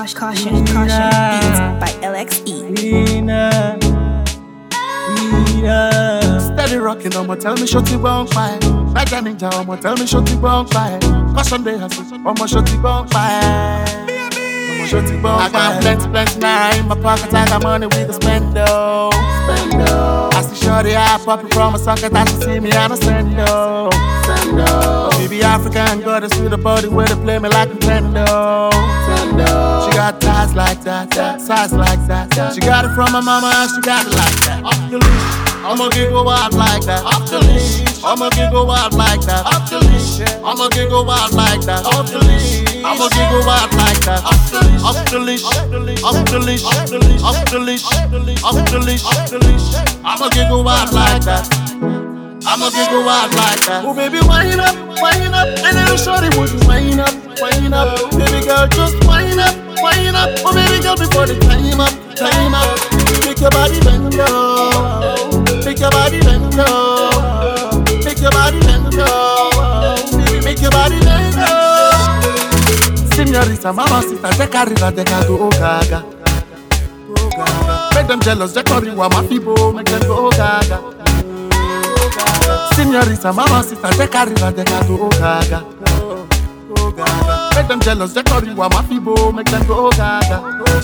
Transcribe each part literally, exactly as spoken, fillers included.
Caution, caution, caution. Beats by L X E. Nina, Nina. Steady rocking, I'ma tell me shut it on fire. Like a ninja, I'ma tell me shut it on fire. Caution they hustle, I'ma shut it on fire. I'ma shut it on fire. I got plenty, plenty now in my pocket. I got money we can spend though. Spend though. I see shorty, I pop it from a socket. I should see me, I don't send though. Send though. Baby African goddess with a body where they play me like Nintendo. Nintendo. She got thighs like that, that, size like that, that. She got it from her mama and she got it like that. Off the leash, I'ma giggle wild like that. Off the leash, I'ma giggle wild like that. Off the leash, I'ma giggle wild like that. Off the leash, I'ma giggle wild like that. Off the leash, off the leash, off the leash, off the leash, off the leash, off the leash, off the leash. I'ma giggle wild like that. I'ma giggle wild like that. Oh baby, wind up, wind up, and then shorty would you wind up, wind up. Baby girl, just wind up, wind up. Oh baby girl, before the time up, time up. Make your body bend low, make your body bend low, make your body bend low. Baby, make your body bend low. Señorita, mama, sister, take a river, take a go, oh gaga, oh gaga. Make them jealous, just call you my people, make them go, oh gaga. Señorita, mama, sister, take a river, take a go, oh gaga, oh gaga. Make them jealous, just call you my people, make them go, oh gaga.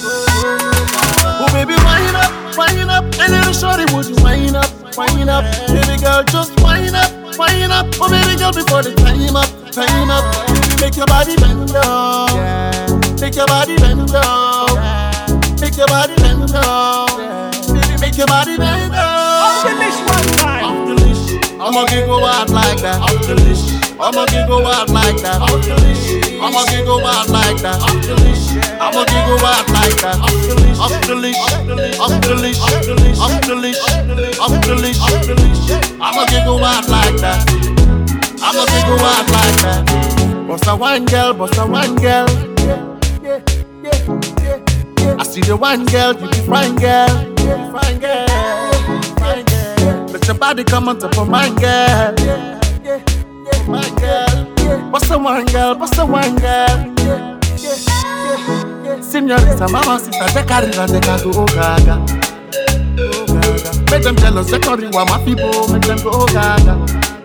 Oh baby, wind up, wind up, and then shorty would you wind up, wind up. Baby girl, just wind up, wind up. Oh baby girl, before the time up, time up. Make your body bend low, make your body bend low, make your body bend low. Baby, make your body bend low. Off the leash one time. Off the leash, I'ma giggle wild like that. Off the leash, I'ma giggle wild like that. Off the leash, I'ma giggle wild like that. Off the leash, I'ma giggle wild like that. Off the leash, off the leash, off the leash, off the leash, off the leash, off the leash, off the leash. I'ma giggle wild like that. I'ma giggle wild like that. Bust a wine girl, bust a wine girl. Yeah, yeah, yeah, yeah. I see the wine girl, you be fine girl, yeah, fine girl, fine girl. Let your body come on top of mine girl, yeah, yeah, yeah, my girl. Bust a wine girl, bust a wine girl. Yeah, yeah, yeah, yeah. Señorita, mama, sister, take a river, take a go, oh gaga, oh gaga. Make them jealous, they call you my people, make them go, oh gaga.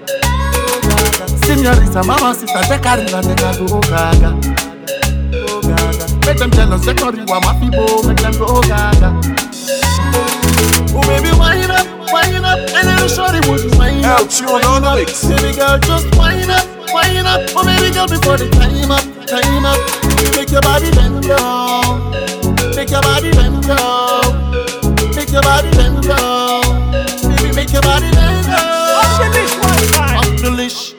Señorita, mama, sister, take a river, take a go, oh gaga, oh gaga. Make them jealous, they call you my people, make them go, oh gaga. Oh baby, wind up, wind up, and then shorty would you wind up, wind up. Baby girl, just wind up, wind up. Oh baby girl, before the time up, time up. Make your body bend low, make your body bend low, make your body bend low. Baby, make your body bend low. Off the leash one time. Off the leash.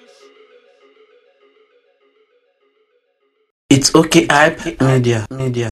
It's okay, hype media, media.